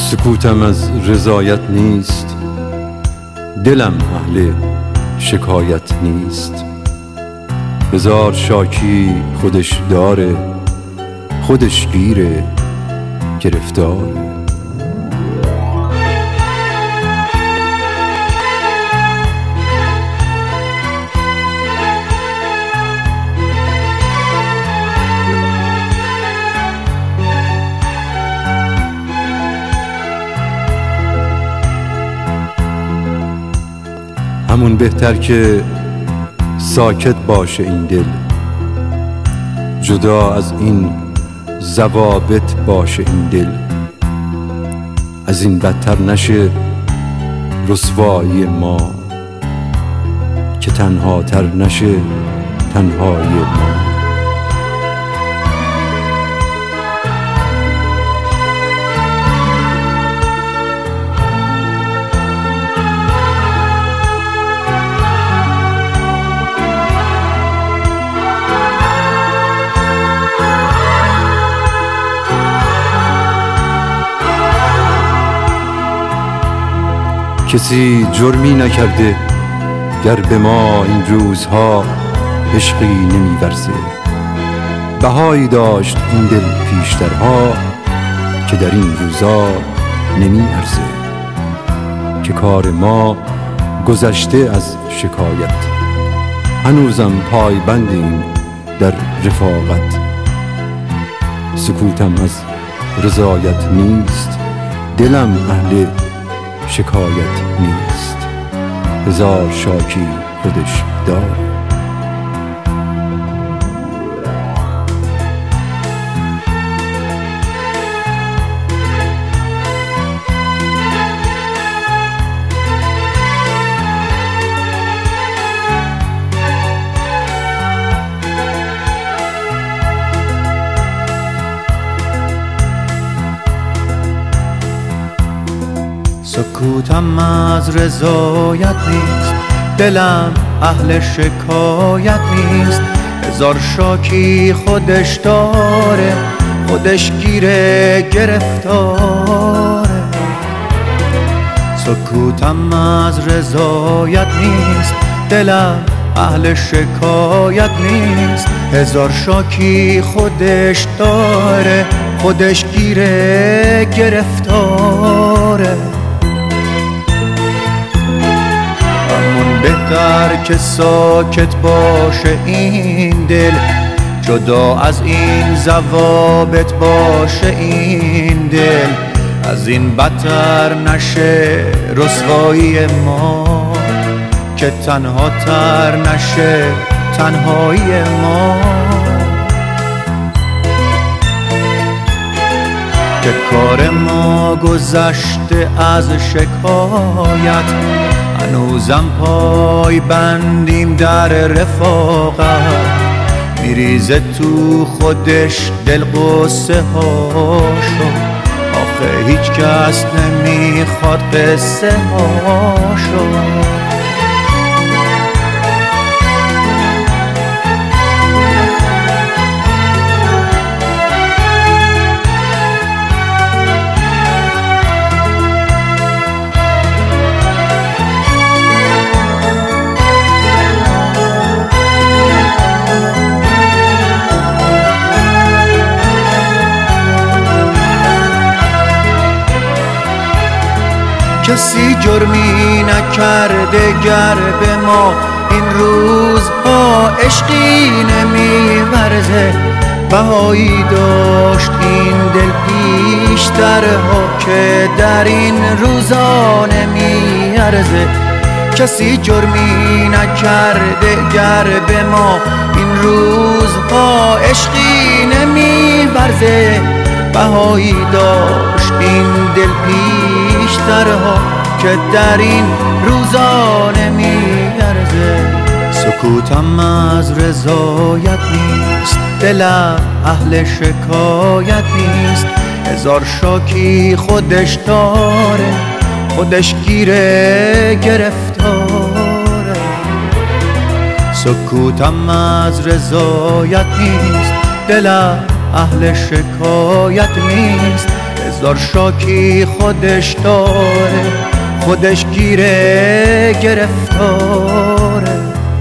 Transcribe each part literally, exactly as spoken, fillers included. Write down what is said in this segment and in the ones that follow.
سکوتم از رضایت نیست، دلم اهل شکایت نیست. هزار شاکی خودش داره، خودش گیره گرفتاره. همون بهتر که ساکت باشه این دل، جدا از این ضوابط باشه این دل. از این بدتر نشه رسوایی ما، که تنها تر نشه تنهای ما. کسی جرمی نکرده گر به ما این روزها عشقی نمی‌ورزه. بهایی داشت این دل پیشترها که در این روزا نمی‌ارزه. که کار ما گذشته از شکایت، هنوزم پایبندیم در رفاقت. سکوتم از رضایت نیست، دلم اهل شکایت نیست. هزار شاکی خودش داره. سکوتم از رضایت نیست، دلم اهل شکایت نیست. هزار شاکی خودش داره، خودش گیره گرفتاره. سکوتم از رضایت نیست، دلم اهل شکایت نیست. هزار شاکی خودش داره، خودش گیره گرفتاره. بهتر که ساکت باشه این دل، جدا از این ضوابط باشه این دل. از این بدتر نشه رسوایی ما، که تنها تر نشه تنهایی ما. که کار ما گذشته از شکایت، هنوزم پای بندیم در رفاقت. میریزه تو خودش دل قصه هاشو، آخه هیچ کس نمیخواد قصه هاشو. کسی جرمی نکرده گر به ما این روزها عشقی نمی‌ورزه. بهایی داشت این دل پیشترها که در این روزا نمی‌ارزه. کسی جرمی نکرده گر به ما این روزها عشقی نمی‌ورزه. بهایی داشت این دل پیشترها که در این روزا نمی‌ارزه. سکوتم از رضایت نیست، دلم اهل شکایت نیست. هزار شاکی خودش داره، خودش گیره گرفتاره. سکوتم از رضایت نیست، دلم اهل شکایت نیست. هزار شاکی خودش داره، خودش گیره گرفتاره.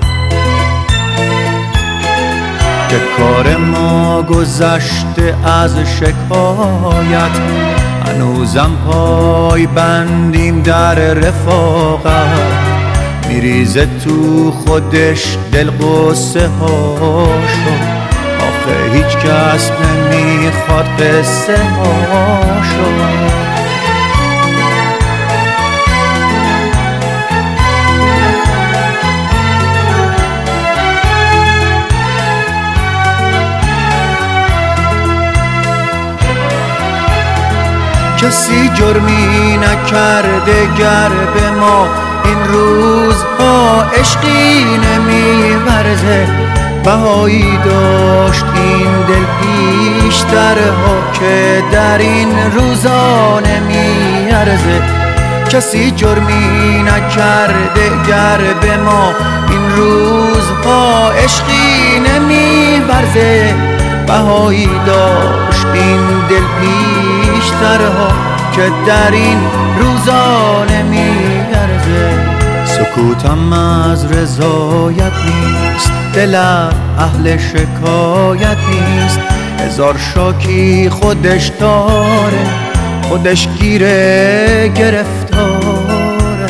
که کار ما گذشته از شکایت، هنوزم پای بندیم در رفاقت. میریزه تو خودش دل قصه هاشو، آخه هیچ کس نمیخواد قصه هاشو. کسی جرمی نکرده گر به ما این روزها عشقی نمیورزه. بهایی داشت این دل پیشترها که در این روزا نمیارزه. کسی جرمی نکرده گر به ما این روزها عشقی نمیورزه. بهایی داشت این دل پیشترها که در این روزا نمیارزه. سکوتم از رضایت نیست، دلم اهل شکایت نیست. هزار شاکی خودش داره، خودش گیره گرفتاره.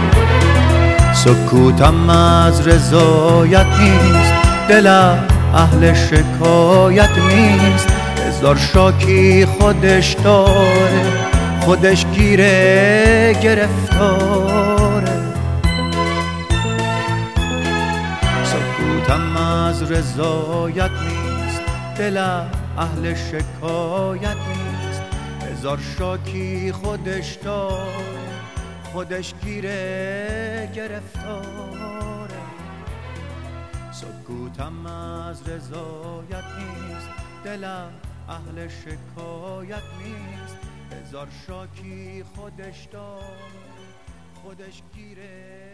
سکوتم از رضایت نیست، دلم اهل شکایت نیست. هزار شاکی خودش داره، خودش گیره گرفتاره. سکوتم از رضایت نیست، دلم اهل شکایت نیست. هزار شاکی خودش داره، خودش گیره گرفتاره. سکوتم از رضایت نیست، دلم اهل شکایت نیست. هزار شاکی خودش داره، خودش گیره